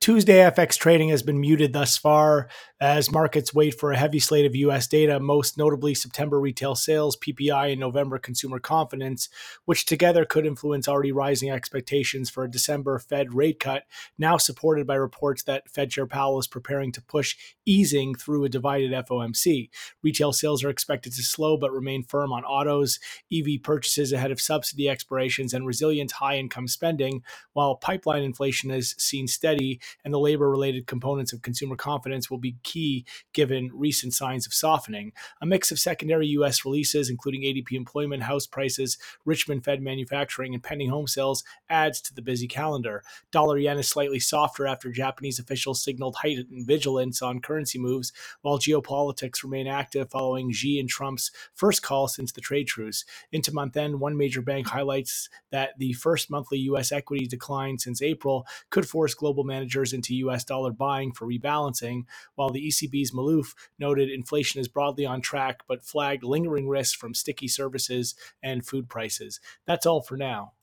Tuesday FX trading has been muted thus far as markets wait for a heavy slate of U.S. data, most notably September retail sales, PPI, and November consumer confidence, which together could influence already rising expectations for a December Fed rate cut, now supported by reports that Fed Chair Powell is preparing to push easing through a divided FOMC. Retail sales are expected to slow but remain firm on autos, EV purchases ahead of subsidy expirations, and resilient high-income spending, while pipeline inflation is seen steady and the labor-related components of consumer confidence will be key given recent signs of softening. A mix of secondary U.S. releases, including ADP employment, house prices, Richmond Fed manufacturing, and pending home sales, adds to the busy calendar. Dollar-yen is slightly softer after Japanese officials signaled heightened vigilance on currency moves, while geopolitics remain active following Xi and Trump's first call since the trade truce. Into month end, one major bank highlights that the first monthly U.S. equity decline since April could force global managers into U.S. dollar buying for rebalancing, while the ECB's Malouf noted inflation is broadly on track but flagged lingering risks from sticky services and food prices. That's all for now.